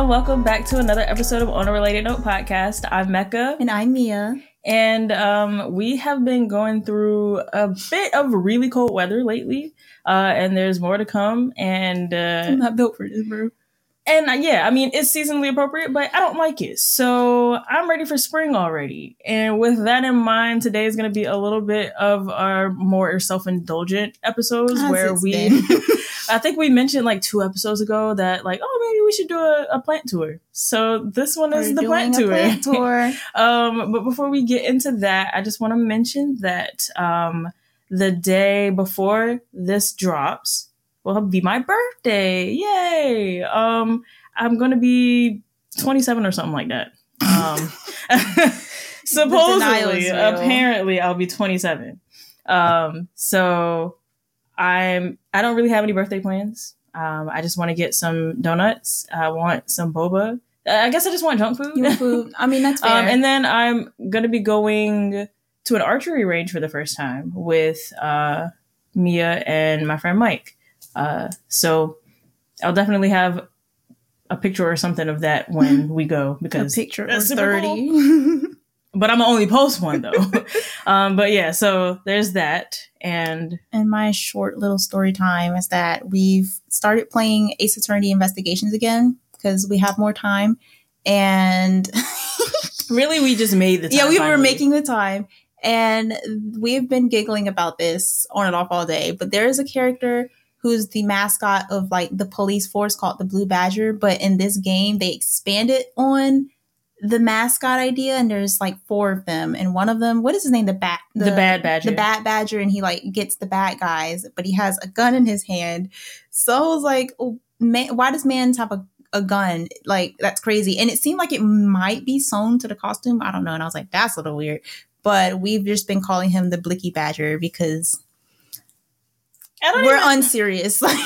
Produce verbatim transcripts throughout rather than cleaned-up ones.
welcome back to another episode of On a Related Note podcast. I'm Mecca. And I'm Mia. And um, we have been going through a bit of really cold weather lately, uh, and there's more to come. And uh, I'm not built for this, bro. And uh, yeah, I mean, it's seasonally appropriate, but I don't like it. So I'm ready for spring already. And with that in mind, today is going to be a little bit of our more self-indulgent episodes How's where we, I think we mentioned like two episodes ago that like, oh, maybe we should do a, a plant tour. So this one is We're the plant doing tour. a plant tour. um, but before we get into that, I just want to mention that um, the day before this drops, will be my birthday. Yay! Um, I'm gonna be twenty-seven or something like that. Um, supposedly, apparently, I'll be twenty-seven. Um, so I'm. I don't really have any birthday plans. Um, I just want to get some donuts. I want some boba. I guess I just want junk food. You want food? I mean, that's fair. Um, and then I'm gonna be going to an archery range for the first time with uh, Mia and my friend Mike. Uh, so I'll definitely have a picture or something of that when we go because a picture that's or thirty. Cool. But I'm gonna only post one though. um, but yeah, so there's that. And and my short little story time is that we've started playing Ace Attorney Investigations again because we have more time. And really, we just made the time. Yeah, we finally. were making the time. And we've been giggling about this on and off all day. But there is a character who's the mascot of like the police force called the Blue Badger. But in this game, they expanded on the mascot idea, and there's like four of them. And one of them, what is his name? The bat, the, the bad badger, the bad badger. And he like gets the bad guys, but he has a gun in his hand. So I was like, oh, man, why does man have a, a gun? Like, that's crazy. And it seemed like it might be sewn to the costume. I don't know. And I was like, that's a little weird. But we've just been calling him the Blicky Badger because we're even... unserious. Like,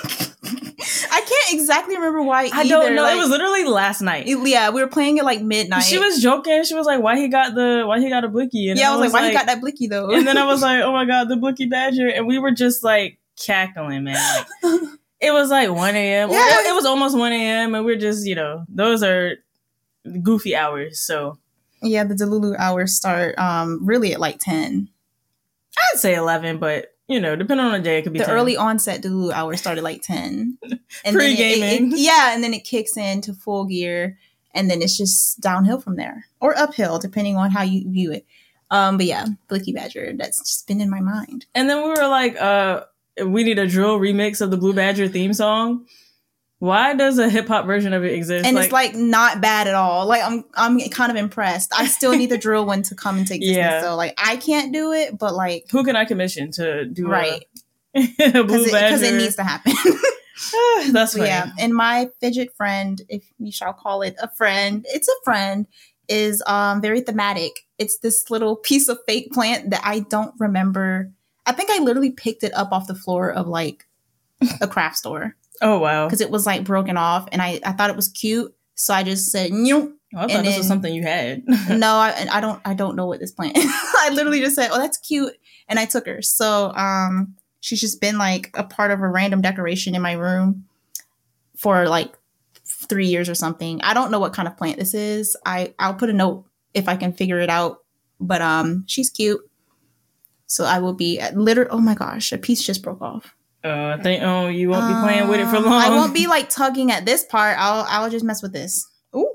I can't exactly remember why. I either. don't know. Like, it was literally last night. It, yeah, we were playing it like midnight. She was joking. She was like, "Why he got the? Why he got a Blicky?" And yeah, I was, I was like, "Why like, he got that Blicky though?" And then I was like, "Oh my god, the Blicky Badger!" And we were just like cackling, man. Like, it was like one a.m. Yeah, it, it was almost one a.m. and we're just, you know, those are goofy hours. So yeah, the Delulu hours start um really at like ten. I'd say eleven, but you know, depending on the day, it could be the ten. Early onset Delulu hours started like ten. Pre-gaming. It, it, yeah, and then it kicks into full gear, and then it's just downhill from there. Or uphill, depending on how you view it. Um, but yeah, Blicky Badger, that's just been in my mind. And then we were like, uh, we need a drill remix of the Blue Badger theme song. Why does a hip hop version of it exist? And like, it's like not bad at all. Like I'm I'm kind of impressed. I still need the drill one to come into existence. Yeah. So like I can't do it, but like who can I commission to do right? A, a Blue Because Badger? it, it needs to happen. That's funny. Yeah. And my fidget friend, if we shall call it a friend, it's a friend, is um very thematic. It's this little piece of fake plant that I don't remember. I think I literally picked it up off the floor of like a craft store. Oh, wow. Because it was like broken off and I, I thought it was cute. So I just said, Nyoop. Oh, I thought and this then, was something you had. no, I, I don't I don't know what this plant is. I literally just said, oh, that's cute. And I took her. So um, she's just been like a part of a random decoration in my room for like three years or something. I don't know what kind of plant this is. I, I'll put a note if I can figure it out. But um, she's cute. So I will be at literally, oh my gosh, a piece just broke off. Uh, I think, oh, you won't be playing uh, with it for long. I won't be like tugging at this part. I'll I'll just mess with this. Ooh.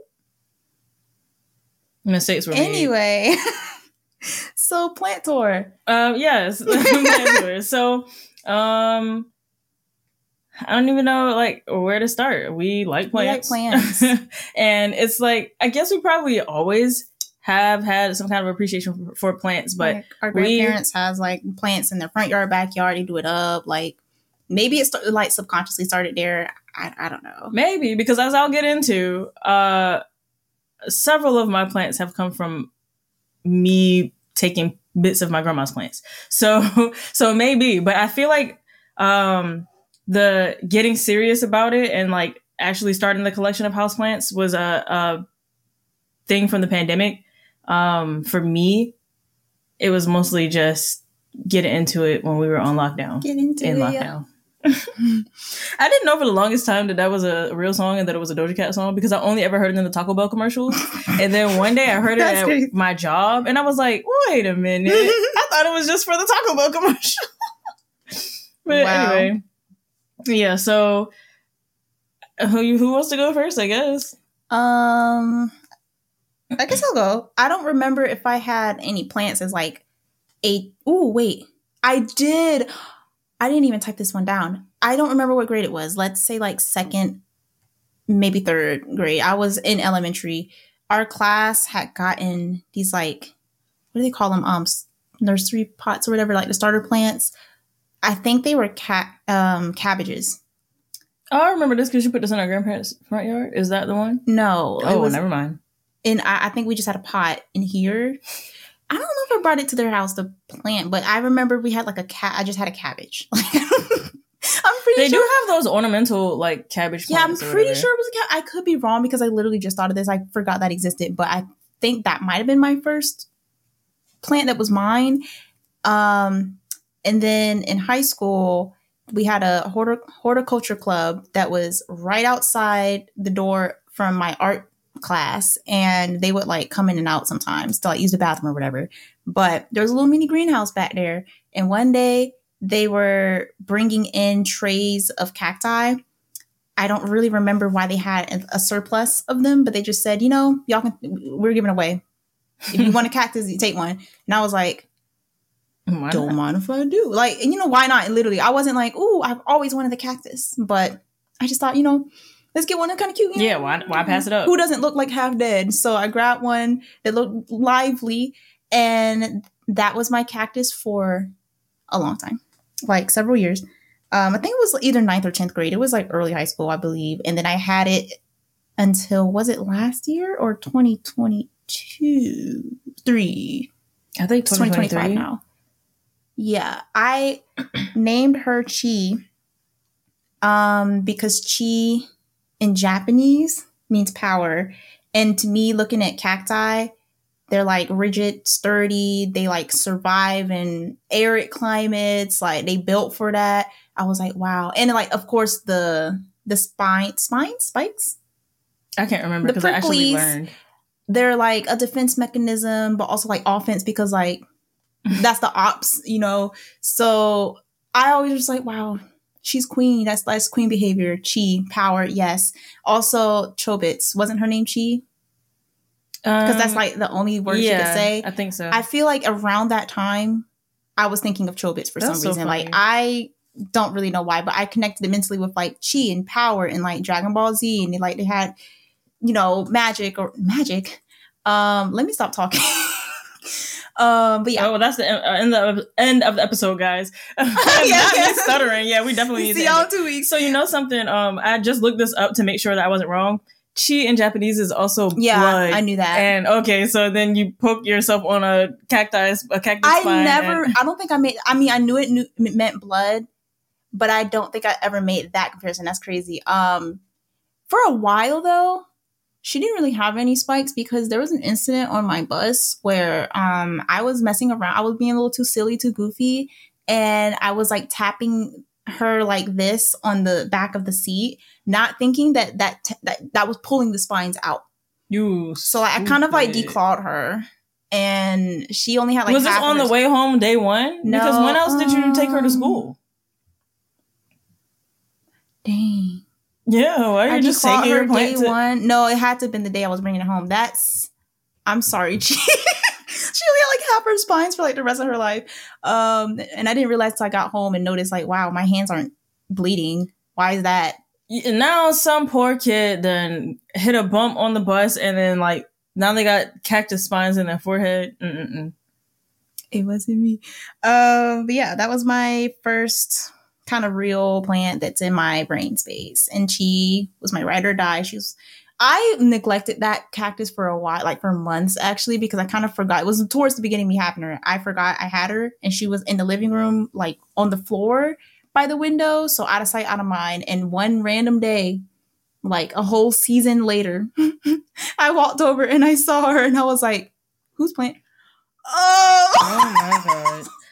Mistakes were anyway. So plant tour. Um, yes, plant tour. So, um, I don't even know like where to start. We like plants. We like plants, and it's like I guess we probably always have had some kind of appreciation for, for plants, but like our grandparents we, has like plants in their front yard, backyard. They do it up like. Maybe it started, like subconsciously started there. I, I don't know. Maybe because as I'll get into, uh, several of my plants have come from me taking bits of my grandma's plants. So, so maybe, but I feel like um, the getting serious about it and like actually starting the collection of houseplants was a, a thing from the pandemic. Um, for me, it was mostly just get into it when we were on lockdown. Get into in it, lockdown. Yeah. I didn't know for the longest time that that was a real song and that it was a Doja Cat song because I only ever heard it in the Taco Bell commercials. And then one day I heard it at crazy. my job and I was like, wait a minute. I thought it was just for the Taco Bell commercial. But wow. Anyway. Yeah, so who who wants to go first, I guess? Um, I guess I'll go. I don't remember if I had any plants as like a... Oh, wait. I did... I didn't even type this one down. I don't remember what grade it was. Let's say like second, maybe third grade. I was in elementary. Our class had gotten these like, what do they call them? Um, nursery pots or whatever, like the starter plants. I think they were ca- um, cabbages. Oh, I remember this because you put this in our grandparents' front yard. Is that the one? No. Oh, never mind. And I, I think we just had a pot in here. I don't know if I brought it to their house to plant, but I remember we had like a cat. I just had a cabbage. I'm pretty they sure. do have those ornamental like cabbage plants. Yeah, I'm pretty sure it was a cat. I could be wrong because I literally just thought of this. I forgot that existed, but I think that might have been my first plant that was mine. Um, and then in high school, we had a hortic- horticulture club that was right outside the door from my art class, and they would like come in and out sometimes to like use the bathroom or whatever. But there was a little mini greenhouse back there, and one day they were bringing in trays of cacti. I don't really remember why they had a surplus of them, but they just said, you know, y'all can, we're giving away. If you want a cactus, you take one. And I was like, why don't not? mind if I do. Like, and you know, why not? Literally, I wasn't like, ooh, I've always wanted the cactus, but I just thought, you know, let's get one that's kind of cute. You know? Yeah, why why pass it up? Who doesn't look like half dead? So I grabbed one that looked lively, and that was my cactus for a long time, like several years. Um, I think it was either ninth or tenth grade. It was like early high school, I believe. And then I had it until, was it last year or twenty twenty-two? Three. I think twenty twenty-five now. Yeah, I named her Chi um, because Chi in Japanese means power. And to me, looking at cacti, they're like rigid, sturdy. They like survive in arid climates. Like they built for that. I was like, wow. And like, of course, the the spine, spine, spikes. I can't remember because I actually learned. They're like a defense mechanism, but also like offense because like that's the ops, you know. So I always was like, wow, she's queen. That's that's queen behavior. Chi, power, yes. Also, Chobits. Wasn't her name Chi? Because um, that's like the only word yeah, she could say. I think so. I feel like around that time, I was thinking of Chobits for that's some reason. So like I don't really know why, but I connected it mentally with like Chi and power and like Dragon Ball Z, and they, like they had, you know, magic or magic. Um, let me stop talking. um, but yeah. Oh, well, that's the end of end of the episode, guys. yeah, Not yeah. stuttering. Yeah, we definitely need see to y'all in two weeks. So you know something? Um, I just looked this up to make sure that I wasn't wrong. Chi in Japanese is also yeah, blood. I knew that. And okay, so then you poke yourself on a cacti, a cactus I spine. never. And- I don't think I made. I mean, I knew it, knew, it meant blood, but I don't think I ever made that comparison. That's crazy. Um, for a while though, she didn't really have any spikes because there was an incident on my bus where um I was messing around. I was being a little too silly, too goofy, and I was like tapping her like this on the back of the seat, not thinking that that t- that, that was pulling the spines out. You so I, I kind of like declawed her, and she only had like. Was this on the way home day one? No, because when else did you take her to school? Dang. Yeah, why are you I just taking her day to- one? No, it had to have been the day I was bringing it home. That's. I'm sorry, she she only had like half her spines for like the rest of her life. Um, and I didn't realize till I got home and noticed like, wow, my hands aren't bleeding. Why is that? Now some poor kid then hit a bump on the bus and then like now they got cactus spines in their forehead. Mm-mm-mm. It wasn't me. Um, but yeah, that was my first kind of real plant that's in my brain space, and she was my ride or die. She was. I neglected that cactus for a while, like for months actually, because I kind of forgot. It was towards the beginning of me having her. I forgot I had her, and she was in the living room, like on the floor by the window. So out of sight, out of mind. And one random day, like a whole season later, I walked over and I saw her, and I was like, "Whose plant?" Oh, oh my god!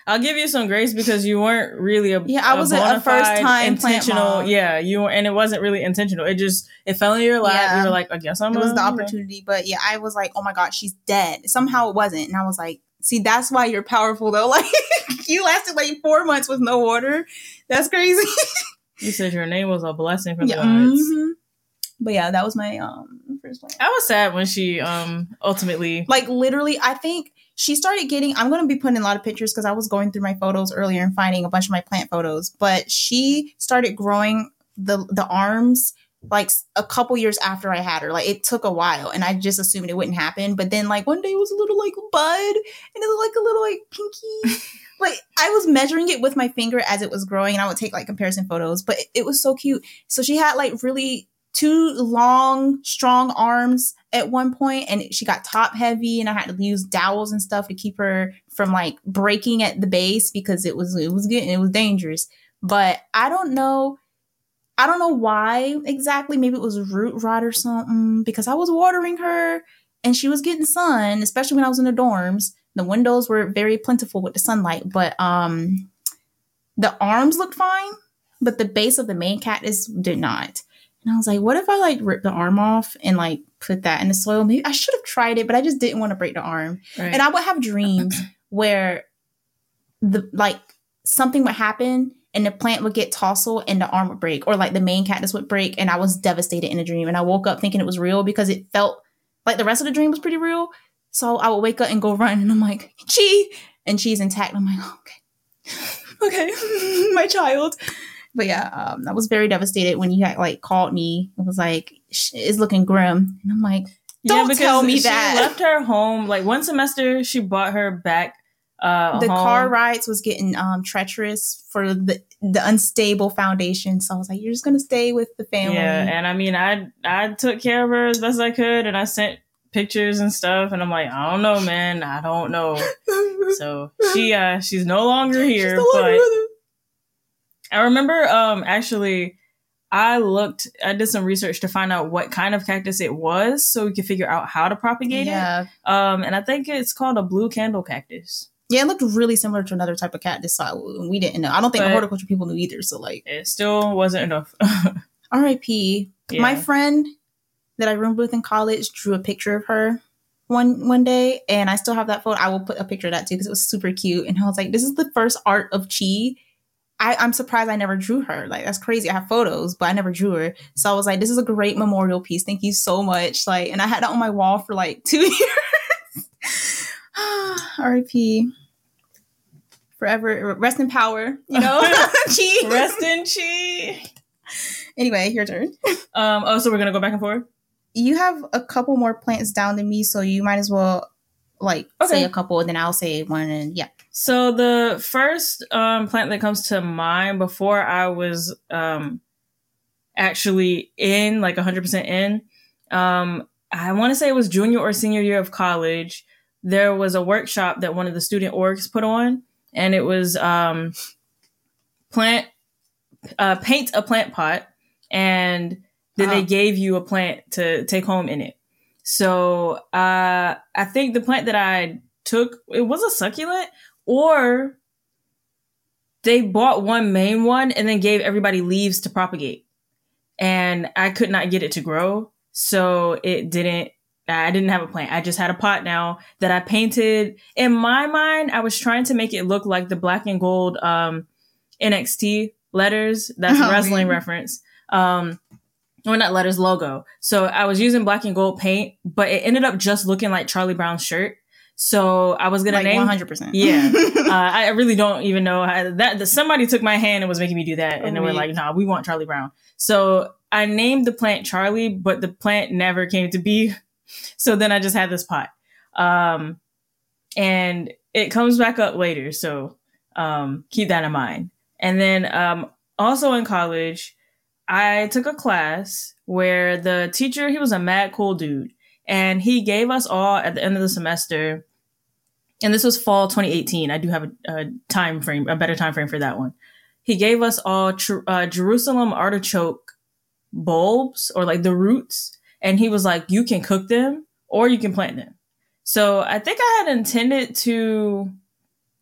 I'll give you some grace because you weren't really a yeah. I was a, a first time intentional. Yeah, you were, and it wasn't really intentional. It just it fell in your lap. Yeah. You were like, I guess I'm. It was a, the opportunity, know. But yeah, I was like, oh my god, she's dead. Somehow it wasn't, and I was like, see, that's why you're powerful though. Like you lasted like four months with no water. That's crazy. You said your name was a blessing from yeah, the gods. Mm-hmm. But yeah, that was my um first one. I was sad when she um ultimately like literally I think she started getting I'm gonna be putting in a lot of pictures because I was going through my photos earlier and finding a bunch of my plant photos, but she started growing the the arms like a couple years after I had her. Like it took a while and I just assumed it wouldn't happen. But then like one day it was a little like bud and it was like a little like pinky. Like I was measuring it with my finger as it was growing and I would take like comparison photos, but it, it was so cute. So she had like really two long, strong arms at one point, and she got top heavy, and I had to use dowels and stuff to keep her from like breaking at the base because it was it was getting it was dangerous. But I don't know, I don't know why exactly. Maybe it was root rot or something because I was watering her and she was getting sun, especially when I was in the dorms. The windows were very plentiful with the sunlight, but um, the arms looked fine, but the base of the main cactus did not. And I was like, what if I like rip the arm off and like put that in the soil? Maybe I should have tried it, but I just didn't want to break the arm. Right. And I would have dreams where the like something would happen and the plant would get tousled and the arm would break, or like the main cactus would break, and I was devastated in a dream. And I woke up thinking it was real because it felt like the rest of the dream was pretty real. So I would wake up and go run, and I'm like, Chi, and she's intact. I'm like, oh, okay, okay, my child. But yeah, um, I was very devastated when you had like called me. It was like, it's looking grim. And I'm like, don't yeah, tell me she that. She left her home. Like one semester, she brought her back uh, The home. car rides was getting um, treacherous for the the unstable foundation. So I was like, you're just going to stay with the family. Yeah, and I mean, I I took care of her as best I could. And I sent pictures and stuff. And I'm like, I don't know, man. I don't know. So she uh, she's no longer here. No but longer I remember, um, actually, I looked, I did some research to find out what kind of cactus it was so we could figure out how to propagate yeah. it. Um, and I think it's called a blue candle cactus. Yeah, it looked really similar to another type of cactus. So we didn't know. I don't think but the horticulture people knew either. So, like, it still wasn't enough. R I P Yeah. My friend that I roomed with in college drew a picture of her one one day, and I still have that photo. I will put a picture of that too because it was super cute. And I was like, this is the first art of Chi. I, I'm surprised I never drew her. Like, that's crazy. I have photos, but I never drew her. So I was like, this is a great memorial piece. Thank you so much. Like, and I had it on my wall for like two years. R I P Forever. Rest in power. You know? Chi. Rest in Chi. Anyway, your turn. Um. Oh, so we're going to go back and forth? You have a couple more plants down than me, so you might as well, like, okay. say a couple, and then I'll say one, and yeah. So the first um, plant that comes to mind before I was um, actually in, like one hundred percent in, um, I want to say it was junior or senior year of college. There was a workshop that one of the student orgs put on, and it was um, plant uh, paint a plant pot, and then uh-huh. they gave you a plant to take home in it. So uh, I think the plant that I took, it was a succulent. Or they bought one main one and then gave everybody leaves to propagate. And I could not get it to grow. So it didn't, I didn't have a plant. I just had a pot now that I painted. In my mind, I was trying to make it look like the black and gold um, N X T letters. That's oh, a wrestling man. reference. Um, or not letters, logo. So I was using black and gold paint, but it ended up just looking like Charlie Brown's shirt. So I was going like to name one hundred percent. Yeah. uh, I really don't even know how that, that somebody took my hand and was making me do that. And oh, they were like, nah, we want Charlie Brown. So I named the plant Charlie, but the plant never came to be. So then I just had this pot. Um, and it comes back up later. So um, keep that in mind. And then um, also in college, I took a class where the teacher, he was a mad cool dude. And he gave us all at the end of the semester, and this was fall twenty eighteen. I do have a, a time frame, a better time frame for that one. He gave us all tr- uh, Jerusalem artichoke bulbs, or like the roots. And he was like, you can cook them or you can plant them. So I think I had intended to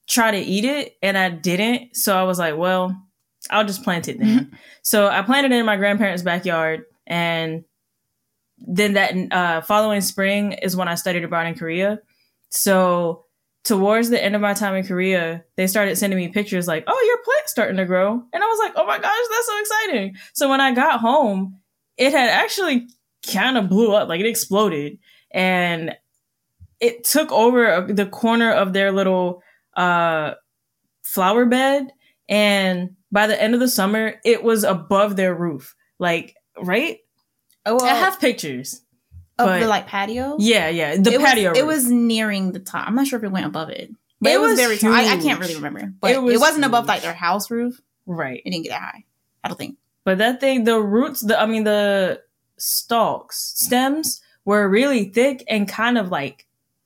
try to eat it, and I didn't. So I was like, well, I'll just plant it then. Mm-hmm. So I planted it in my grandparents' backyard, and then that uh, following spring is when I studied abroad in Korea. So towards the end of my time in Korea, they started sending me pictures like, oh, your plant's starting to grow. And I was like, oh my gosh, that's so exciting. So when I got home, it had actually kind of blew up, like it exploded. And it took over the corner of their little uh, flower bed. And by the end of the summer, it was above their roof. Like, right? Oh, well, I have pictures. Of but, the like patio? Yeah, yeah. The it patio was, roof. It was nearing the top. I'm not sure if it went above it. But it, it was, was very tall. I, I can't really remember. But it, was it wasn't huge. Above like their house roof. Right. It didn't get that high. I don't think. But that thing, the roots, the I mean, the stalks, stems were really thick and kind of like,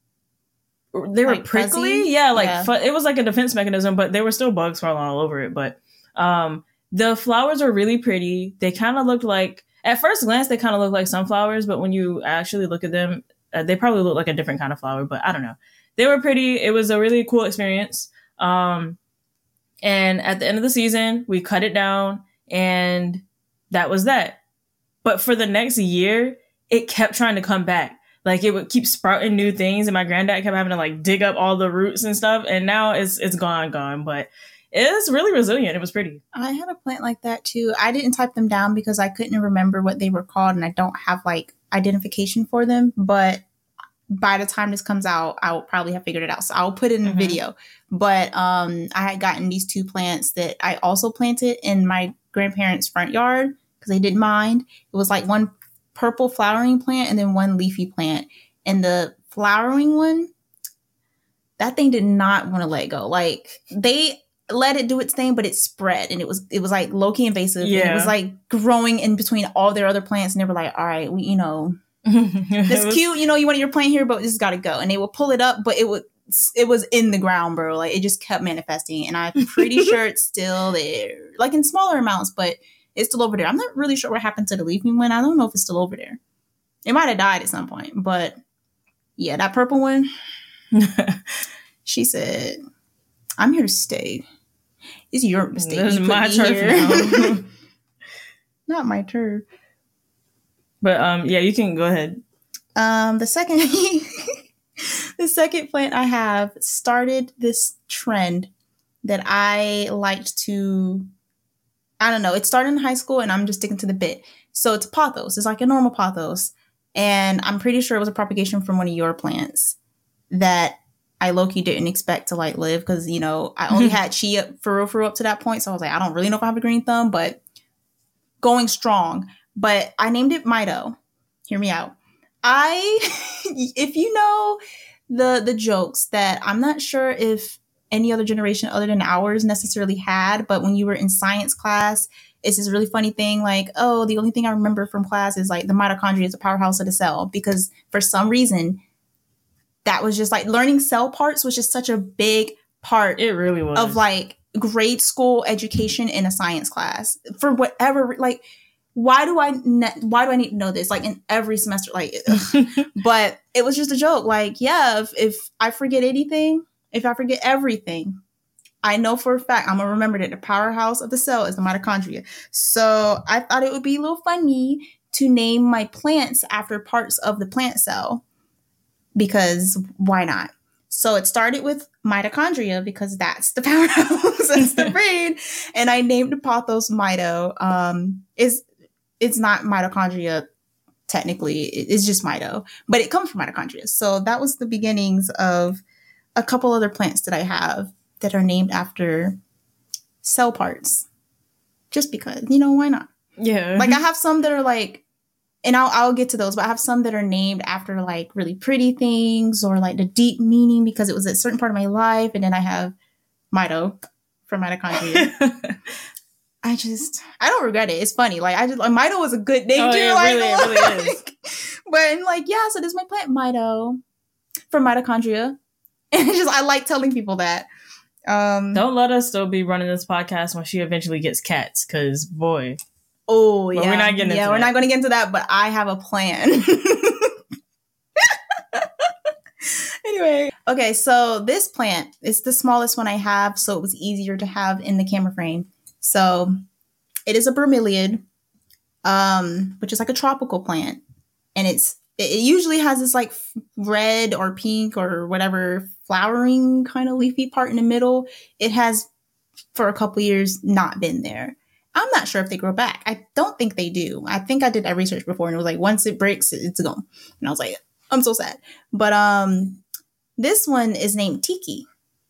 they were like prickly. Fuzzy? Yeah, like, yeah. Fu- it was like a defense mechanism, but there were still bugs crawling all over it. But um, the flowers were really pretty. They kind of looked like, at first glance, they kind of look like sunflowers, but when you actually look at them, uh, they probably look like a different kind of flower, but I don't know. They were pretty. It was a really cool experience. Um, and at the end of the season, we cut it down, and that was that. But for the next year, it kept trying to come back. Like, it would keep sprouting new things, and my granddad kept having to, like, dig up all the roots and stuff, and now it's it's gone, gone, but it's really resilient. It was pretty. I had a plant like that too. I didn't type them down because I couldn't remember what they were called, and I don't have like identification for them. But by the time this comes out, I'll probably have figured it out. So I'll put it in mm-hmm. a video. But um, I had gotten these two plants that I also planted in my grandparents' front yard because they didn't mind. It was like one purple flowering plant and then one leafy plant. And the flowering one, that thing did not want to let go. Like, they let it do its thing, but it spread, and it was it was like low-key invasive. Yeah. And it was like growing in between all their other plants, and they were like, all right, we, you know, it's was- cute, you know, you wanted your plant here, but this has got to go. And they would pull it up, but it would it was in the ground, bro. Like, it just kept manifesting, and I'm pretty sure it's still there, like in smaller amounts, but it's still over there. I'm not really sure what happened to the leafy one. I don't know if it's still over there. It might have died at some point, but yeah, that purple one. She said, I'm here to stay. It's your mistake. This is my turf now. Not my turf. But um, yeah, you can go ahead. Um, the second, the second plant I have started this trend that I liked to. I don't know. It started in high school, and I'm just sticking to the bit. So it's pothos. It's like a normal pothos, and I'm pretty sure it was a propagation from one of your plants that I low-key didn't expect to like live because, you know, I only had chia for real, for real up to that point. So I was like, I don't really know if I have a green thumb, but going strong. But I named it Mido. Hear me out. I, if you know the the jokes that I'm not sure if any other generation other than ours necessarily had, but when you were in science class, it's this really funny thing like, oh, the only thing I remember from class is like the mitochondria is the powerhouse of the cell, because for some reason that was just like learning cell parts was just such a big part. It really was. Of like grade school education in a science class for whatever, like, why do I, ne- why do I need to know this? Like in every semester, like, but it was just a joke. Like, yeah, if, if I forget anything, if I forget everything, I know for a fact I'm going to remember that the powerhouse of the cell is the mitochondria. So I thought it would be a little funny to name my plants after parts of the plant cell, because why not? So it started with mitochondria because that's the powerhouse, that's the brain. And I named the pothos Mido. Um, it's, it's not mitochondria technically, it's just Mido, but it comes from mitochondria. So that was the beginnings of a couple other plants that I have that are named after cell parts. Just because, you know, why not? Yeah. Like I have some that are like, and I'll I'll get to those, but I have some that are named after like really pretty things or like the deep meaning because it was a certain part of my life. And then I have Mido from mitochondria. I just, I don't regret it. It's funny. Like I just, like Mido was a good name oh, too. Yeah, like, really, it really is. But I'm like, yeah, so this is my plant Mido from mitochondria. And it's just, I like telling people that. Um, don't let us still be running this podcast when she eventually gets cats, because boy. Oh, yeah. But we're not getting into yeah, that. we're not going to get into that, but I have a plan. Anyway, Okay, so this plant is the smallest one I have, so it was easier to have in the camera frame. So it is a bromeliad, um, which is like a tropical plant, and it's it usually has this like red or pink or whatever flowering kind of leafy part in the middle. It has for a couple years not been there. I'm not sure if they grow back. I don't think they do. I think I did that research before, and it was like once it breaks, it's gone. And I was like, I'm so sad. But um, this one is named Tiki.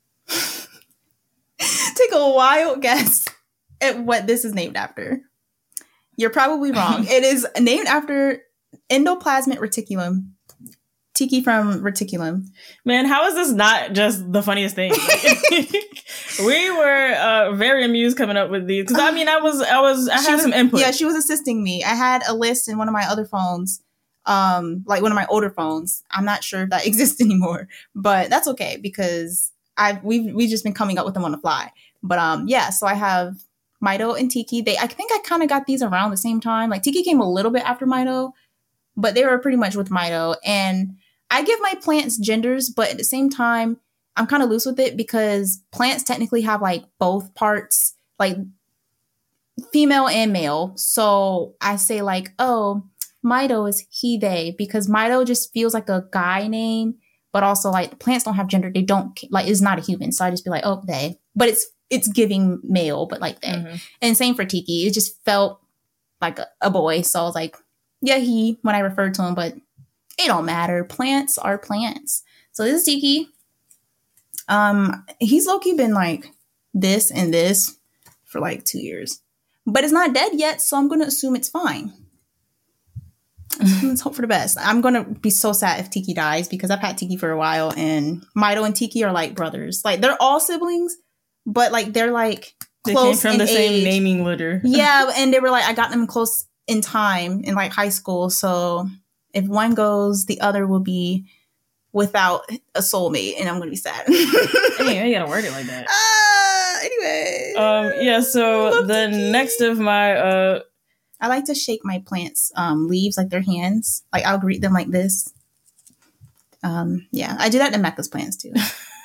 Take a wild guess at what this is named after. You're probably wrong. It is named after endoplasmic reticulum. Tiki from reticulum. Man, how is this not just the funniest thing? We were uh, very amused coming up with these because I mean, I was, I was, I She had was- some input. Yeah, she was assisting me. I had a list in one of my other phones, um, like one of my older phones. I'm not sure if that exists anymore, but that's okay because I've we've we've just been coming up with them on the fly. But um, yeah, so I have Mito and Tiki. They, I think I kind of got these around the same time. Like Tiki came a little bit after Mito, but they were pretty much with Mito. And I give my plants genders, but at the same time, I'm kind of loose with it because plants technically have like both parts, like female and male. So I say like, oh, Mito is he, they, because Mito just feels like a guy name, but also like the plants don't have gender. They don't like, it's not a human. So I just be like, oh, they, but it's, it's giving male, but like they. Mm-hmm. And same for Tiki. It just felt like a, a boy. So I was like, yeah, he, when I referred to him, but it don't matter. Plants are plants. So this is Tiki. Um, he's low-key been like this and this for like two years. But it's not dead yet, so I'm going to assume it's fine. Let's hope for the best. I'm going to be so sad if Tiki dies because I've had Tiki for a while and Mito and Tiki are like brothers. Like they're all siblings, but like they're like close They came from the age. same naming litter. Yeah, and they were like, I got them close in time in like high school. So if one goes, the other will be without a soulmate, and I'm going to be sad. Hey, you got to word it like that. Uh, anyway. Um, yeah, so the Tiki. Next of my... Uh, I like to shake my plants' um, leaves like their hands. Like I'll greet them like this. Um, yeah, I do that to Mecca's plants too.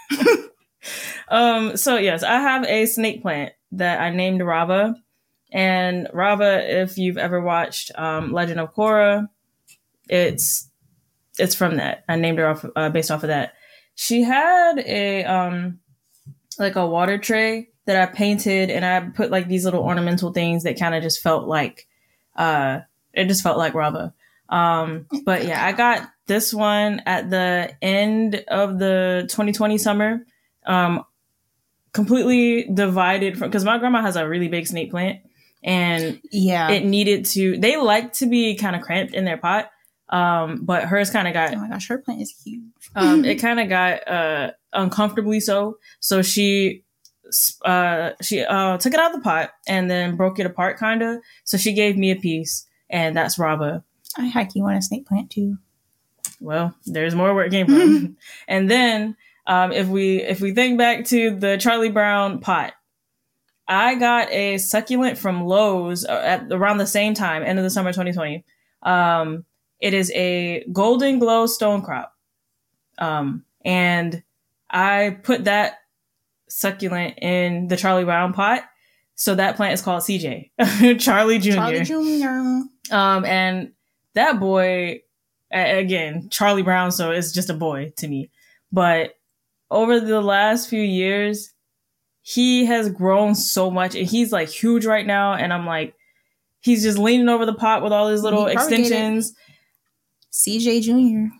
um, so yes, I have a snake plant that I named Rava. And Rava, if you've ever watched um, Legend of Korra, it's it's from that. I named her off uh, based off of that. She had a um like a water tray that I painted, and I put like these little ornamental things that kind of just felt like uh it just felt like Rava. Um, but yeah, I got this one at the end of the twenty twenty summer. Um, completely divided from because my grandma has a really big snake plant, and yeah, it needed to. They like to be kind of cramped in their pot. Um, but hers kind of got, oh my gosh, her plant is huge. um, it kind of got, uh, uncomfortably so. So she, uh, she, uh, took it out of the pot and then broke it apart kind of. So she gave me a piece, and that's Rava. I heck you want a snake plant too. Well, there's more where it came from. And then, um, if we, if we think back to the Charlie Brown pot, I got a succulent from Lowe's at around the same time, end of the summer, twenty twenty. Um, It is a golden glow stone crop. Um, and I put that succulent in the Charlie Brown pot. So that plant is called C J, Charlie Junior Charlie Junior Um, and that boy, again, Charlie Brown, so it's just a boy to me. But over the last few years, he has grown so much, and he's like huge right now. And I'm like, he's just leaning over the pot with all his little extensions. C J Junior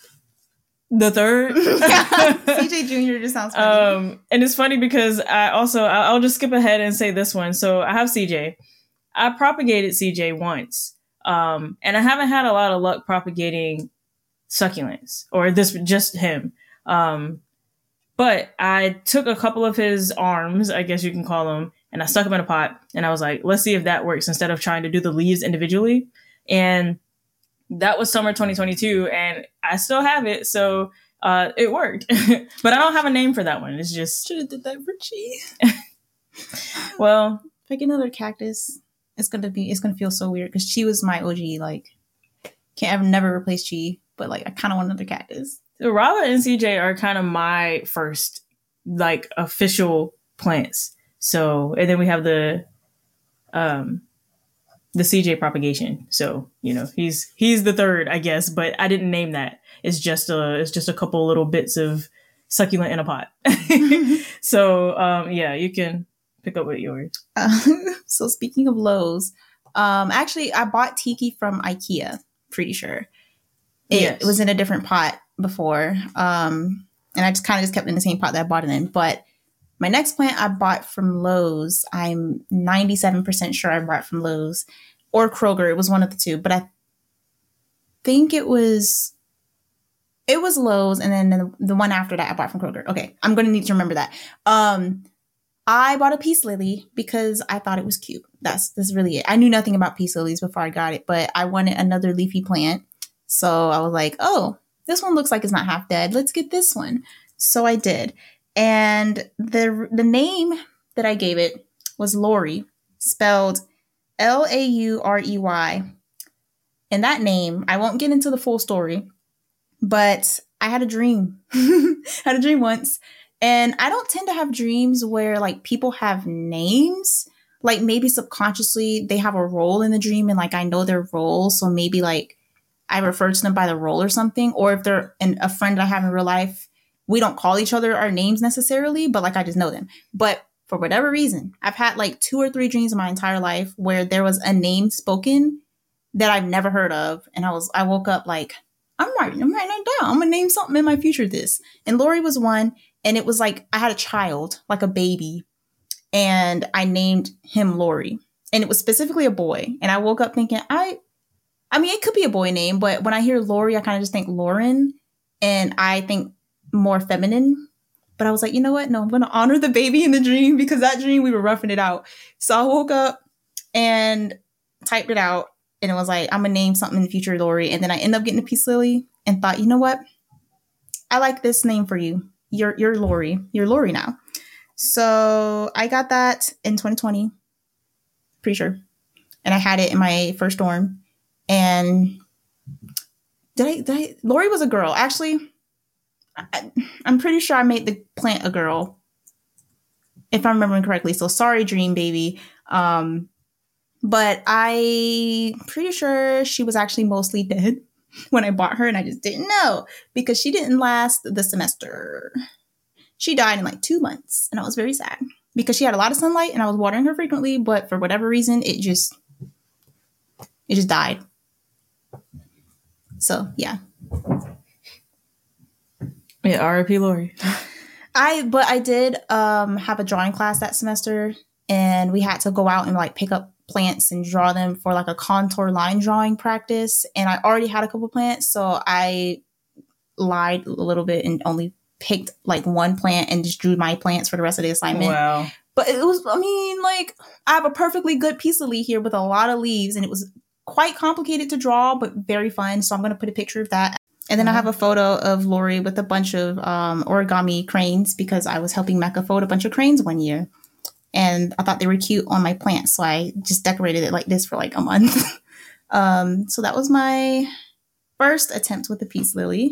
The third. C J Junior just sounds funny. Um, and it's funny because I also, I'll just skip ahead and say this one. So I have C J. I propagated C J once. Um, and I haven't had a lot of luck propagating succulents or this, just him. Um, but I took a couple of his arms, I guess you can call them, and I stuck them in a pot. And I was like, let's see if that works instead of trying to do the leaves individually. And that was summer twenty twenty-two, and I still have it, so uh, it worked. But I don't have a name for that one. It's just... Should have did that for Chi. Well... Pick another cactus. It's gonna be, it's gonna feel so weird, because Chi was my O G, like, can't ever, never replace Chi, but, like, I kind of want another cactus. So Rava and C J are kind of my first like official plants. So, and then we have the um the C J propagation. So, you know, he's he's the third, I guess, but I didn't name that. It's just a it's just a couple little bits of succulent in a pot. So, um yeah, you can pick up with yours. Uh, so speaking of Lowe's, um actually I bought Tiki from IKEA, pretty sure. It yes. was in a different pot before. Um and I just kind of just kept it in the same pot that I bought it in. But my next plant I bought from Lowe's. I'm ninety-seven percent sure I bought from Lowe's or Kroger. It was one of the two, but I think it was it was Lowe's, and then the, the one after that I bought from Kroger. Okay, I'm going to need to remember that. Um, I bought a peace lily because I thought it was cute. That's that's really it. I knew nothing about peace lilies before I got it, but I wanted another leafy plant, so I was like, oh, this one looks like it's not half dead. Let's get this one. So I did. And the the name that I gave it was Laurey, spelled L A U R E Y. And that name, I won't get into the full story, but I had a dream. had a dream once. And I don't tend to have dreams where like people have names. Like maybe subconsciously they have a role in the dream and like I know their role. So maybe like I refer to them by the role or something. Or if they're an, a friend I have in real life, we don't call each other our names necessarily, but like I just know them. But for whatever reason, I've had like two or three dreams in my entire life where there was a name spoken that I've never heard of. And I was, I woke up like, I'm writing, I'm writing it down. I'm going to name something in my future this. And Laurey was one. And it was like, I had a child, like a baby. And I named him Laurey. And it was specifically a boy. And I woke up thinking, I, I mean, it could be a boy name, but when I hear Laurey, I kind of just think Lauren. And I think more feminine, but I was like, you know what? No, I'm going to honor the baby in the dream because that dream we were roughing it out. So I woke up and typed it out and it was like, I'm going to name something in the future, Laurey. And then I ended up getting a peace lily and thought, you know what? I like this name for you. You're, you're Laurey. You're Laurey now. So I got that in twenty twenty, pretty sure. And I had it in my first dorm. And did I, did I, Laurey was a girl. Actually, I, I'm pretty sure I made the plant a girl, if I'm remembering correctly. So sorry, dream baby. Um, but I'm pretty sure she was actually mostly dead when I bought her, and I just didn't know because she didn't last the semester. She died in like two months, and I was very sad because she had a lot of sunlight, and I was watering her frequently. But for whatever reason, it just it just died. So yeah. Yeah, R I P Laurey. I but I did um have a drawing class that semester, and we had to go out and like pick up plants and draw them for like a contour line drawing practice. And I already had a couple plants, so I lied a little bit and only picked like one plant and just drew my plants for the rest of the assignment. Wow. But it was, I mean, like I have a perfectly good peace lily here with a lot of leaves, and it was quite complicated to draw, but very fun. So I'm going to put a picture of that. And then mm-hmm. I have a photo of Laurey with a bunch of um, origami cranes because I was helping Mecca fold a bunch of cranes one year. And I thought they were cute on my plant. So I just decorated it like this for like a month. um, so that was my first attempt with the peace lily.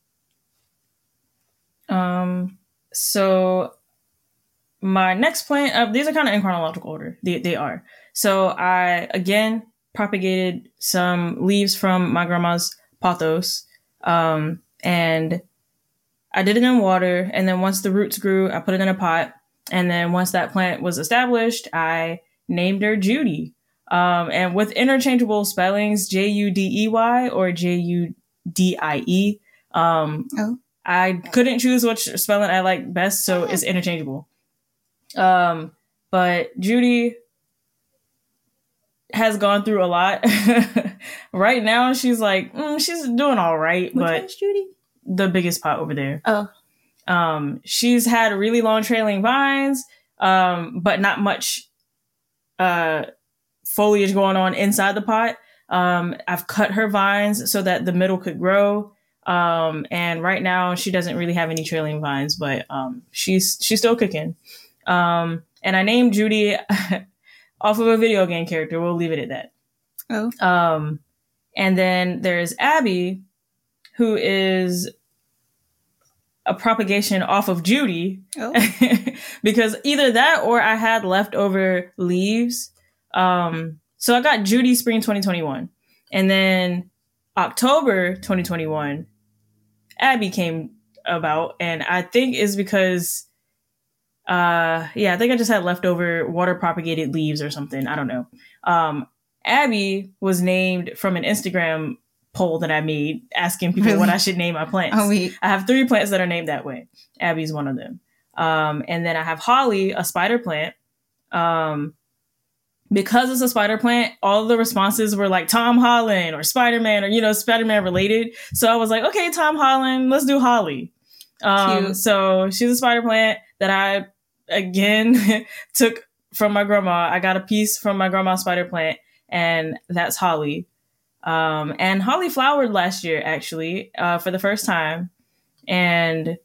Um, so my next plant, uh, these are kind of in chronological order. They, they are. So I, again, propagated some leaves from my grandma's pothos. Um, and I did it in water. And then once the roots grew, I put it in a pot. And then once that plant was established, I named her Judy. Um, and with interchangeable spellings, J U D E Y or J U D I E. Um, oh. I couldn't choose which spelling I like best, so it's interchangeable. Um, but Judy has gone through a lot. Right now, she's like, mm, she's doing all right. Which but one's Judy? The biggest pot over there. Oh. Um, she's had really long trailing vines, um, but not much uh, foliage going on inside the pot. Um, I've cut her vines so that the middle could grow. Um, and right now she doesn't really have any trailing vines, but um, she's she's still cooking. Um, and I named Judy off of a video game character. We'll leave it at that. Oh. Um, and then there's Abby, who is a propagation off of Judy. Oh. Because either that or I had leftover leaves. Um, so I got Judy spring twenty twenty-one. And then October twenty twenty-one, Abby came about. And I think it's because, uh, yeah, I think I just had leftover water propagated leaves or something. I don't know. Um, Abby was named from an Instagram poll that I made asking people Really? what I should name my plants. Oh, wait. I have three plants that are named that way. Abby's one of them. Um, and then I have Holly, a spider plant. Um, because it's a spider plant, all the responses were like Tom Holland or Spider-Man or, you know, Spider-Man related. So I was like, okay, Tom Holland, let's do Holly. Um, Cute. so she's a spider plant that I, again, took from my grandma. I got a piece from my grandma's spider plant, and that's Holly. Um, and Holly flowered last year, actually, uh, for the first time. And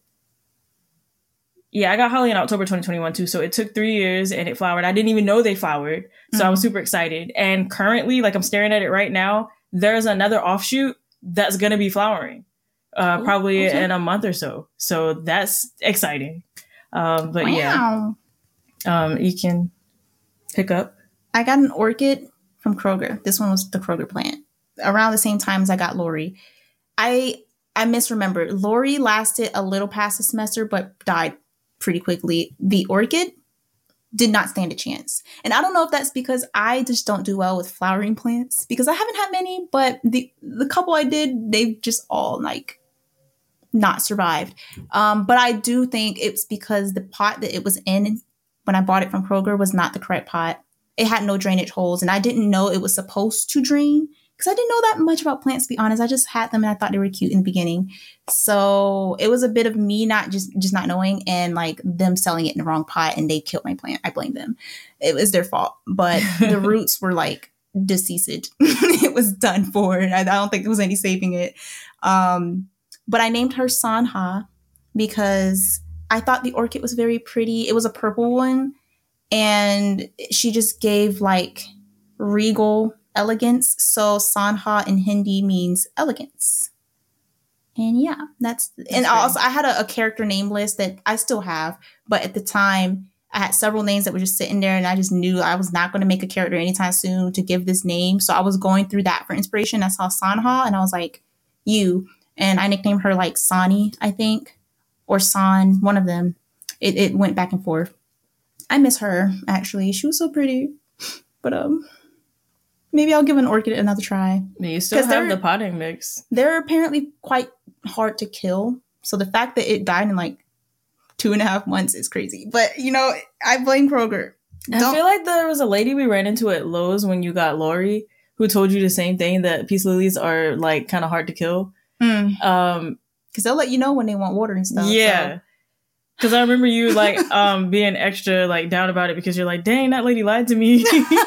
yeah, I got Holly in October twenty twenty-one too. So it took three years and it flowered. I didn't even know they flowered. So mm-hmm. I was super excited. And currently, like I'm staring at it right now, there's another offshoot that's going to be flowering uh, Ooh, probably okay. in a month or so. So that's exciting. Um, but wow. yeah, um, you can pick up. I got an orchid from Kroger. This one was the Kroger plant. Around the same time as I got Lori. I I misremembered. Lori lasted a little past the semester, but died pretty quickly. The orchid did not stand a chance. And I don't know if that's because I just don't do well with flowering plants, because I haven't had many, but the, the couple I did, they've just all like not survived. Um, but I do think it's because the pot that it was in when I bought it from Kroger was not the correct pot. It had no drainage holes, and I didn't know it was supposed to drain. Because I didn't know that much about plants, to be honest. I just had them and I thought they were cute in the beginning. So it was a bit of me not just, just not knowing, and like them selling it in the wrong pot, and they killed my plant. I blame them. It was their fault. But the roots were like deceased. It was done for. I, I don't think there was any saving it. Um, but I named her Sanha because I thought the orchid was very pretty. It was a purple one. And she just gave like regal elegance. So Sanha in Hindi means elegance. And yeah, that's, that's and great. Also I had a, a character name list that I still have, but at the time I had several names that were just sitting there, and I just knew I was not going to make a character anytime soon to give this name. So I was going through that for inspiration. I saw Sanha and I was like, you, and I nicknamed her like Sani, I think, or San, one of them. It, it went back and forth. I miss her, actually. She was so pretty. But um, maybe I'll give an orchid another try. You still have the potting mix. They're apparently quite hard to kill. So the fact that it died in like two and a half months is crazy. But, you know, I blame Kroger. Don't- I feel like there was a lady we ran into at Lowe's when you got Lori who told you the same thing, that peace lilies are like kind of hard to kill. Mm. Um, because they'll let you know when they want water and stuff. Yeah. So. Because I remember you, like, um, being extra, like, down about it because you're like, dang, that lady lied to me.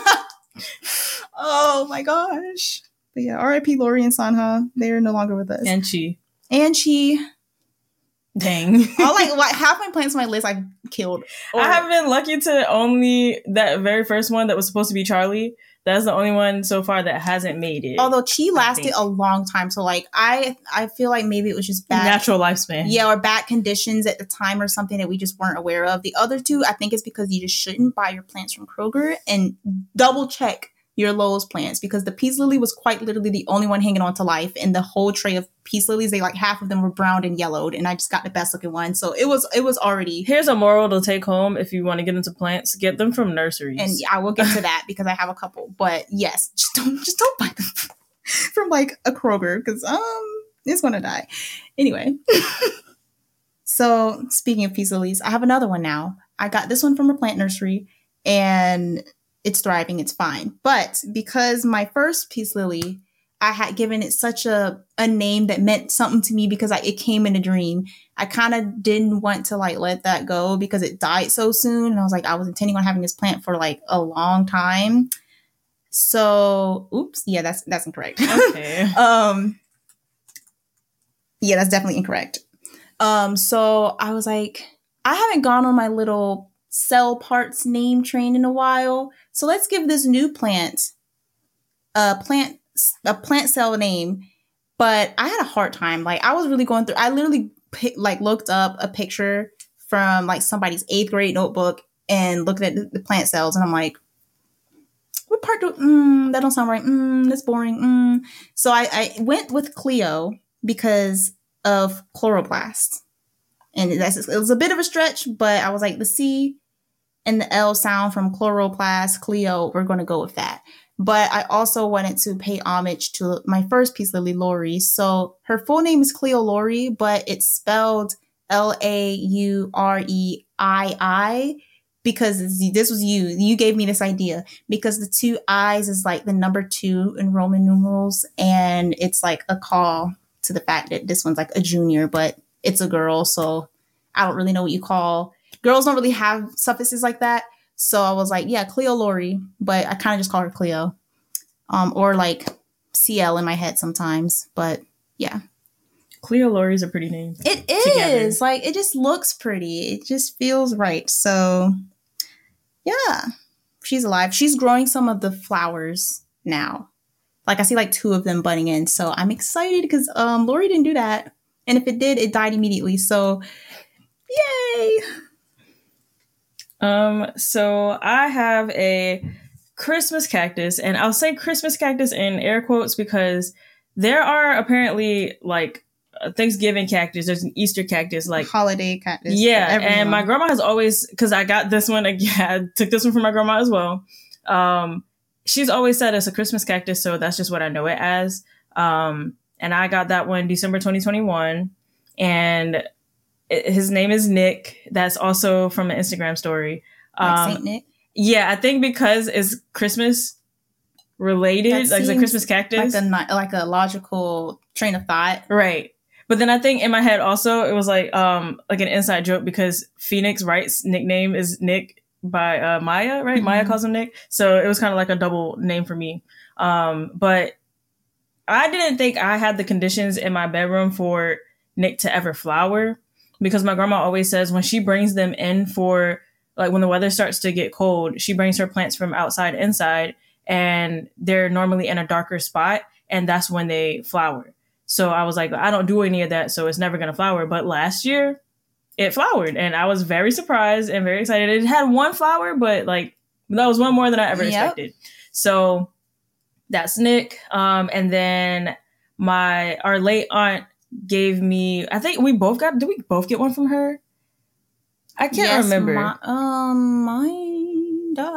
Oh, my gosh. But yeah, R I P Lori and Sanha. They are no longer with us. And she. And she. Dang. All like, like, half my plants on my list I've killed. Or, I have been lucky to only, that very first one that was supposed to be Charlie, that's the only one so far that hasn't made it. Although Chi lasted a long time. So, like, I I feel like maybe it was just bad. Natural lifespan. Yeah, or bad conditions at the time or something that we just weren't aware of. The other two, I think it's because you just shouldn't buy your plants from Kroger, and double check your Lowe's plants, because the peace lily was quite literally the only one hanging on to life. And the whole tray of peace lilies, they like half of them were browned and yellowed, and I just got the best looking one. So it was it was already. Here's a moral to take home if you want to get into plants: get them from nurseries. And yeah, I will get to that because I have a couple. But yes, just don't just don't buy them from like a Kroger, because um it's gonna die anyway. So speaking of peace lilies, I have another one now. I got this one from a plant nursery, and it's thriving. It's fine. But because my first peace lily, I had given it such a, a name that meant something to me because I, it came in a dream. I kind of didn't want to like let that go because it died so soon. And I was like, I was intending on having this plant for like a long time. So, oops. Yeah, that's, that's incorrect. Okay. um, yeah, that's definitely incorrect. Um, so I was like, I haven't gone on my little cell parts name train in a while. So let's give this new plant a plant a plant cell name. But I had a hard time. Like, I was really going through, I literally pi- like looked up a picture from like somebody's eighth grade notebook and looked at the, the plant cells, and I'm like, what part do mm, that don't sound right? Mm, that's boring. Mm. So I, I went with Cleo because of chloroplast, and that's it was a bit of a stretch, but I was like the C and the L sound from chloroplast, Cleo. We're going to go with that. But I also wanted to pay homage to my first piece, Lily Laurie. So her full name is Cleo Laurie, but it's spelled L A U R E I I because this was you. You gave me this idea because the two I's is like the number two in Roman numerals. And it's like a call to the fact that this one's like a junior, but it's a girl. So I don't really know what you call. Girls don't really have suffixes like that. So I was like, yeah, Cleo Laurie, but I kind of just call her Cleo. Um, or like C L in my head sometimes. But yeah. Cleo Laurie's a pretty name. It is. Together. Like, it just looks pretty. It just feels right. So yeah, she's alive. She's growing some of the flowers now. Like, I see like two of them budding in. So I'm excited because um, Laurie didn't do that. And if it did, it died immediately. So yay. Um, so I have a Christmas cactus, and I'll say Christmas cactus in air quotes because there are apparently like a Thanksgiving cactus, there's an Easter cactus, like holiday cactus. Yeah, and my grandma has always, because I got this one again, I took this one from my grandma as well. Um, she's always said it's a Christmas cactus, so that's just what I know it as. Um, and I got that one December twenty twenty-one, and his name is Nick. That's also from an Instagram story. Like um, Saint Nick? Yeah, I think because it's Christmas related, like it's a Christmas cactus. Like a, like a logical train of thought. Right. But then I think in my head also, it was like um like an inside joke because Phoenix Wright's nickname is Nick by uh, Maya, right? Mm-hmm. Maya calls him Nick. So it was kind of like a double name for me. Um, but I didn't think I had the conditions in my bedroom for Nick to ever flower. Because my grandma always says when she brings them in for, like when the weather starts to get cold, she brings her plants from outside inside and they're normally in a darker spot. And that's when they flower. So I was like, I don't do any of that. So it's never going to flower. But last year it flowered and I was very surprised and very excited. It had one flower, but like that was one more than I ever yep. expected. So that's Nick. Um, and then my, our late aunt gave me, I think we both got, did we both get one from her? I can't yes, remember. My, um, mine died.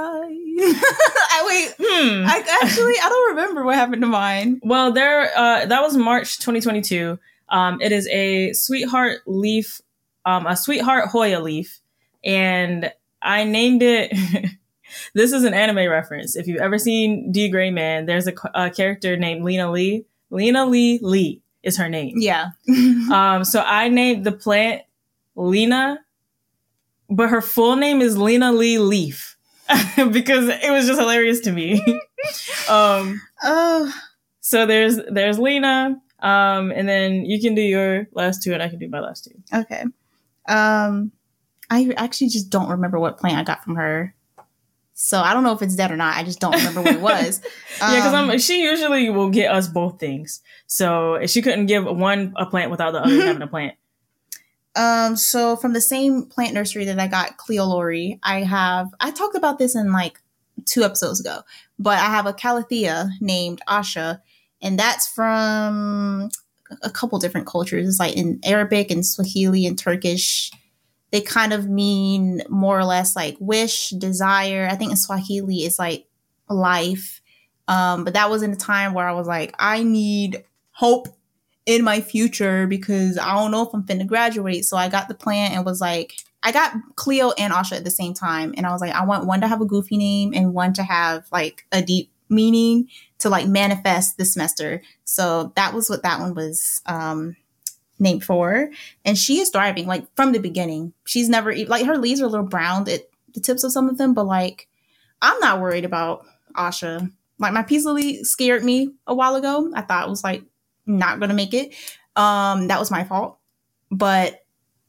I wait. Hmm. I actually, I don't remember what happened to mine. Well, there, uh, that was March twenty twenty-two. Um, it is a sweetheart leaf, um, a sweetheart Hoya leaf. And I named it, this is an anime reference. If you've ever seen D. Gray Man, there's a, a character named Lena Lee. Lena Lee Lee is her name. Yeah. um, so I named the plant Lena, but her full name is Lena Lee Leaf because it was just hilarious to me. um, oh, so there's there's Lena, um, and then you can do your last two, and I can do my last two. Okay. Um, I actually just don't remember what plant I got from her. So I don't know if it's dead or not. I just don't remember what it was. yeah, because um, she usually will get us both things. So she couldn't give one a plant without the other having a plant. Um, so from the same plant nursery that I got Cleo Laurie, I have, I talked about this in like two episodes ago, but I have a Calathea named Asha, and that's from a couple different cultures. It's like in Arabic and Swahili and Turkish. They kind of mean more or less like wish, desire. I think in Swahili it's like life. Um, but that was in a time where I was like, I need hope in my future because I don't know if I'm finna graduate. So I got the plant and was like, I got Cleo and Asha at the same time. And I was like, I want one to have a goofy name and one to have like a deep meaning to like manifest the semester. So that was what that one was um, named for. And she is thriving like from the beginning. She's never, like her leaves are a little brown at the tips of some of them, but like I'm not worried about Asha. Like my peace lily scared me a while ago. I thought it was like not gonna make it. Um, that was my fault. But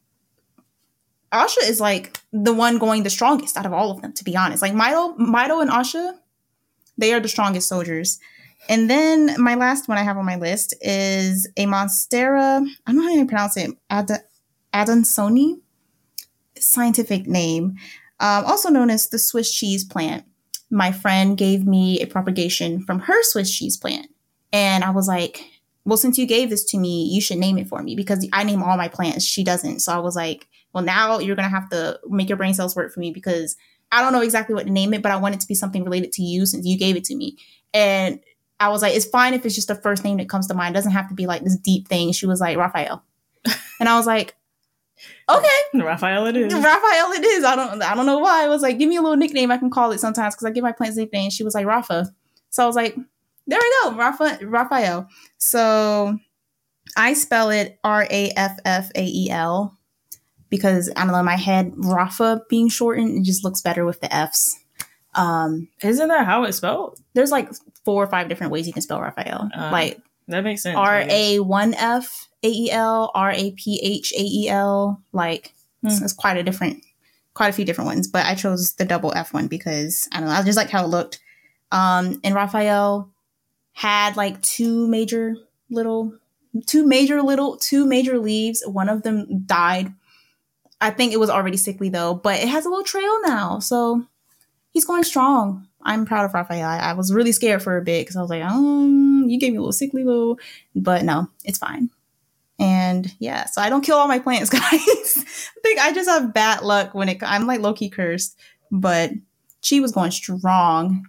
Asha is like the one going the strongest out of all of them, to be honest. Like Mito, Mito and Asha, they are the strongest soldiers. And then my last one I have on my list is a Monstera. I don't know how you pronounce it. Ad- Adansonii, scientific name, um, also known as the Swiss cheese plant. My friend gave me a propagation from her Swiss cheese plant. And I was like, well, since you gave this to me, you should name it for me because I name all my plants. She doesn't. So I was like, well, now you're going to have to make your brain cells work for me because I don't know exactly what to name it, but I want it to be something related to you since you gave it to me. And I was like, it's fine if it's just the first name that comes to mind. It doesn't have to be like this deep thing. She was like, Raphael. And I was like, okay. Raphael it is. Raphael it is. I don't I don't know why. I was like, give me a little nickname I can call it sometimes because I give my plants nicknames. She was like, Rafa. So I was like, there we go. Rafa, Raphael. So I spell it R A F F A E L because I don't know, in my head, Rafa being shortened, it just looks better with the F's. Um, Isn't that how it's spelled? There's like four or five different ways you can spell Raphael. Uh, like that makes sense. R A one F A E L, R A P H A E L. Like hmm. it's, it's quite a different, quite a few different ones. But I chose the double F one because I don't know, I just liked how it looked. Um, and Raphael had like two major little, two major little, two major leaves. One of them died. I think it was already sickly though, but it has a little trail now. So he's going strong. I'm proud of Raphael. I, I was really scared for a bit because I was like, um, you gave me a little sickly little, but no, it's fine. And yeah, so I don't kill all my plants, guys. I think I just have bad luck when it, I'm like low-key cursed, but she was going strong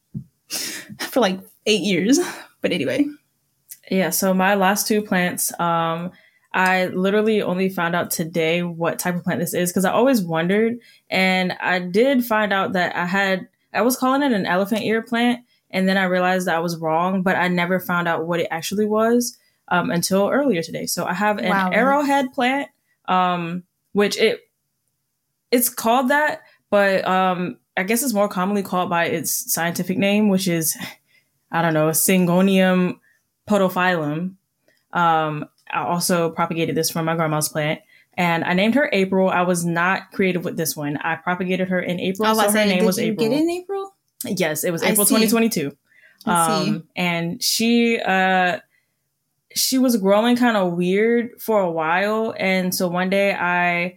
for like eight years. But anyway. Yeah, so my last two plants, um, I literally only found out today what type of plant this is because I always wondered. And I did find out that I had, I was calling it an elephant ear plant. And then I realized that I was wrong, but I never found out what it actually was um, until earlier today. So I have an wow. arrowhead plant, um, which it it's called that, but um, I guess it's more commonly called by its scientific name, which is, I don't know, Syngonium podophyllum. Um, I also propagated this from my grandma's plant. And I named her April. I was not creative with this one. I propagated her in April, I was so her saying, name did was you April. Get it in April? Yes, it was April twenty twenty-two. I see. Um, and she uh, she was growing kind of weird for a while, and so one day I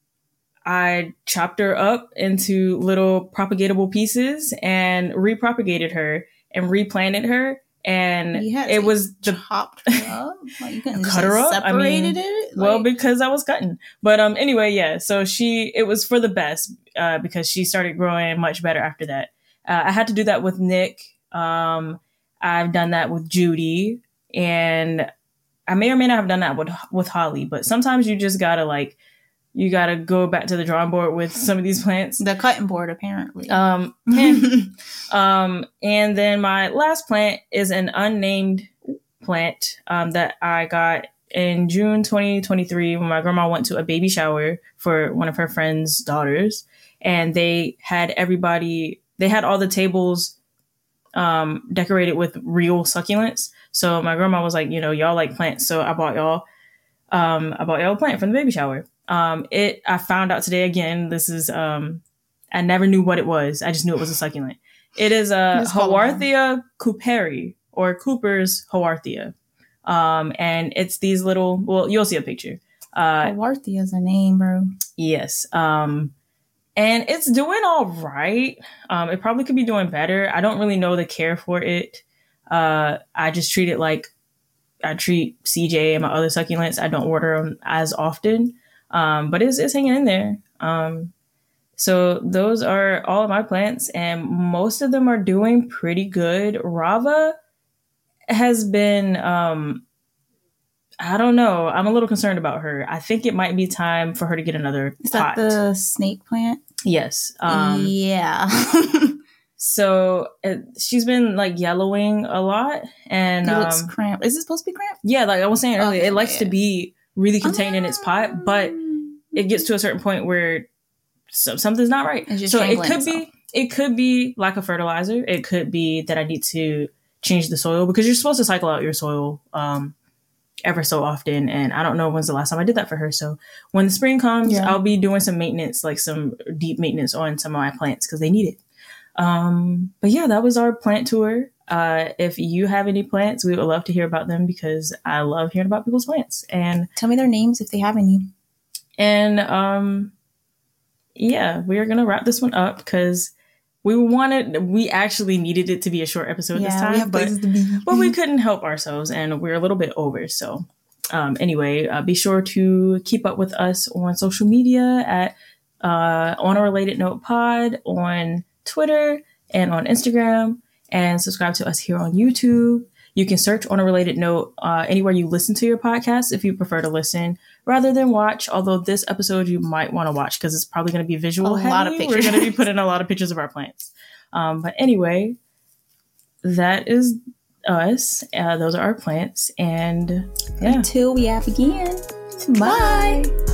I chopped her up into little propagatable pieces and repropagated her and replanted her. And it was the chopped her up. Like you couldn't cut her up. Separated I mean, it. Like... Well, because I was cutting. But um, anyway, yeah. So she, it was for the best uh, because she started growing much better after that. Uh, I had to do that with Nick. Um, I've done that with Judy, and I may or may not have done that with with Holly. But sometimes you just gotta like, you gotta go back to the drawing board with some of these plants. The cutting board, apparently. Um, and, um, and then my last plant is an unnamed plant um, that I got in June twenty twenty-three when my grandma went to a baby shower for one of her friend's daughters, and they had everybody. They had all the tables um, decorated with real succulents. So my grandma was like, you know, y'all like plants, so I bought y'all. Um, I bought y'all a plant from the baby shower. Um, it, I found out today again, this is, um, I never knew what it was. I just knew it was a succulent. It is a Haworthia cooperi or Cooper's Haworthia. Um, and it's these little, well, you'll see a picture. Uh, Haworthia is a name, bro. Yes. Um, and it's doing all right. Um, it probably could be doing better. I don't really know the care for it. Uh, I just treat it like I treat C J and my other succulents. I don't water them as often. Um, but it's, it's hanging in there. Um, so those are all of my plants, and most of them are doing pretty good. Rava has been, um, I don't know. I'm a little concerned about her. I think it might be time for her to get another Is pot. that the snake plant? Yes. Um, yeah. So it, she's been like yellowing a lot, and it um, looks cramped. Is it supposed to be cramped? Yeah, like I was saying earlier, okay, it likes yeah. to be really contained um, in its pot, but it gets to a certain point where so, something's not right. So it could itself. be, it could be lack of fertilizer. It could be that I need to change the soil because you're supposed to cycle out your soil um, ever so often, and I don't know when's the last time I did that for her. So when the spring comes, yeah. I'll be doing some maintenance, like some deep maintenance on some of my plants because they need it. Um, but yeah, that was our plant tour. Uh, if you have any plants, we would love to hear about them because I love hearing about people's plants. And tell me their names if they have any. And um, yeah, we are going to wrap this one up because we wanted, we actually needed it to be a short episode yeah, this time. We have but, places to be. but we couldn't help ourselves and we're a little bit over. So um, anyway, uh, be sure to keep up with us on social media at uh, On a Related Note Pod on Twitter and on Instagram, and subscribe to us here on YouTube. You can search On a Related Note uh, anywhere you listen to your podcast if you prefer to listen rather than watch, although this episode you might want to watch because it's probably going to be visual a heavy. lot of pictures. We're going to be putting a lot of pictures of our plants. Um, but anyway, that is us. Uh, those are our plants. And yeah. Until we have again. Bye. Bye.